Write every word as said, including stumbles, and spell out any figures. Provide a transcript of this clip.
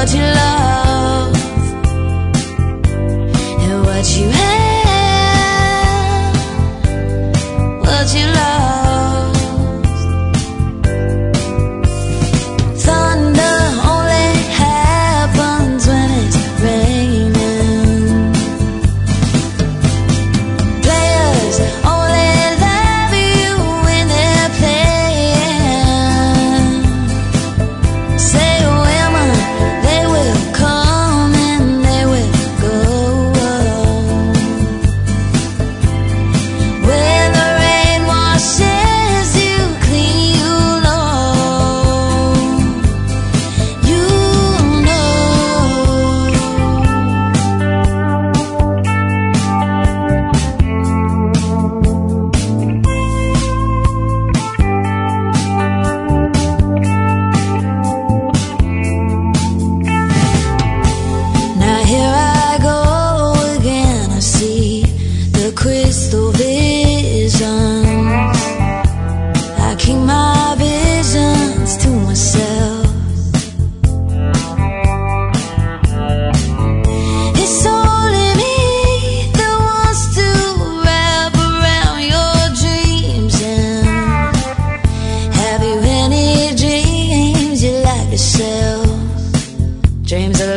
what you love and what you have, what you love. Thunder only happens when it's raining. Players only love you when they're playing. Say women, they will come and they will go. When the rain washes you clean, you know, you know. Now here I go again, I see the crystal visions. I keep my visions to myself. It's only me that wants to wrap around your dreams. And have you any dreams you like yourself? Dreams of